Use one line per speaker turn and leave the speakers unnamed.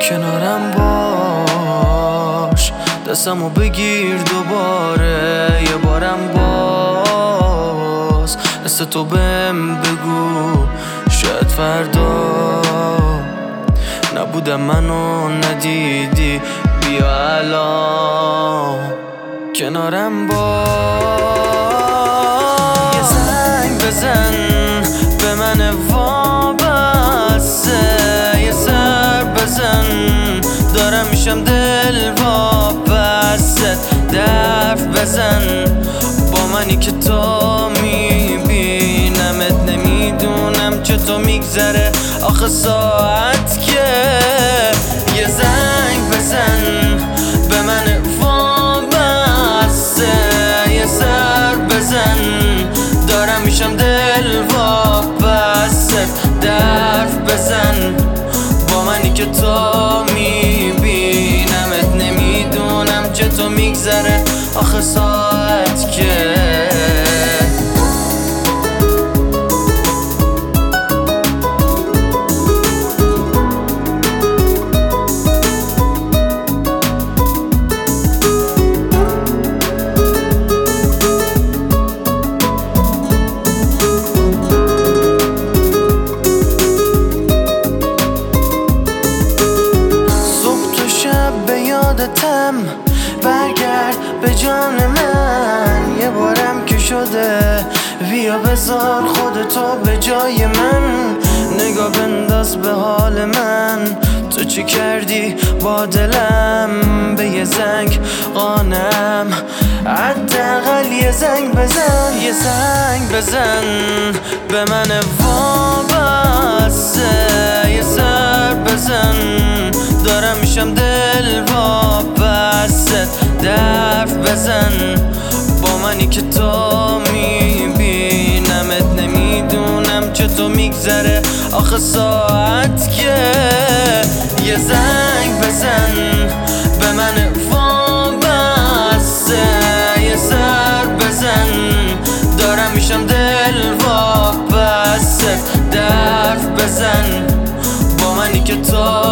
کنارم باش، دستمو بگیر دوباره یه بارم باز، مثل تو بهم بگو شاید فردا نبودم منو ندیدی، بیا الان کنارم باش. یه زنگ بزن به من وابسته، یه سر بزن دارم میشم دل وابسته، درف بزن با منی که تو میبینمت، نمیدونم چطور میگذره آخه ساعت که. یه زنگ بزن به من وابسته، یه سر بزن دارم میشم دل وابسته، درف بزن با منی که تو میبینمت، نمیدونم چطور میگذره آخه ساعت که. برگرد به جان من، یه بارم که شده بیا بذار خودتو به جای من، نگاه بنداز به حال من، تو چی کردی با دلم، به یه زنگ قانم، حداقل یه زنگ بزن، یه زنگ بزن به من وابسته، یه سر بزن دارم میشم دل وابسته، درف بزن با منی که تو میبینمت، نمیدونم چطور میگذره آخه ساعت که. یه زنگ بزن به من وابسته، یه سر بزن دارم میشم دل وابسته، درف بزن با منی که تو